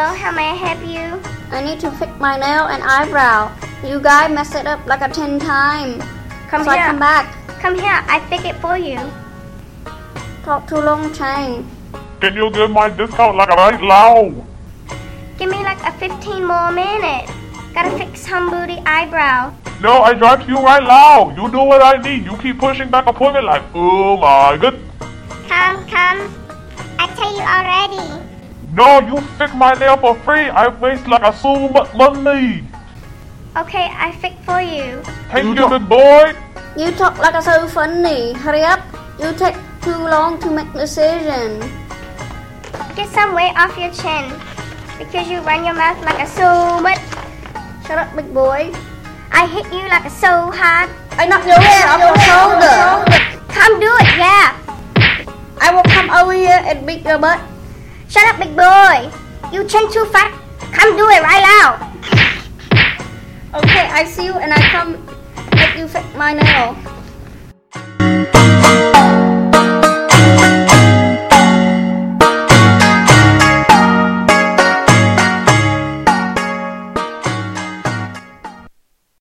Hello, how may I help you? I need to fix my nail and eyebrow. You guys messed it up like 10 times. Come So here. I come back. Come here, I fix it for you. Talk too long, Chang. Can you give my discount like right now? Give me like a 15 more minutes. Gotta fix some booty eyebrow. No, I drive to you right now. You do what I need. You keep pushing back appointment like, oh my god. Come. I tell you already. No, you fix my nail for free. I waste like so much money. Okay, I fix for you. Thank you, big boy. You talk like so funny. Hurry up. You take too long to make decision. Get some weight off your chin. Because you run your mouth like so much. Shut up, big boy. I hit you like so hard. I knock your head off your shoulder. Come do it, yeah. I will come over here and beat your butt. Shut up, big boy. You chin too fat. Come do it right now. Okay, I see you and I come make you fix my nail.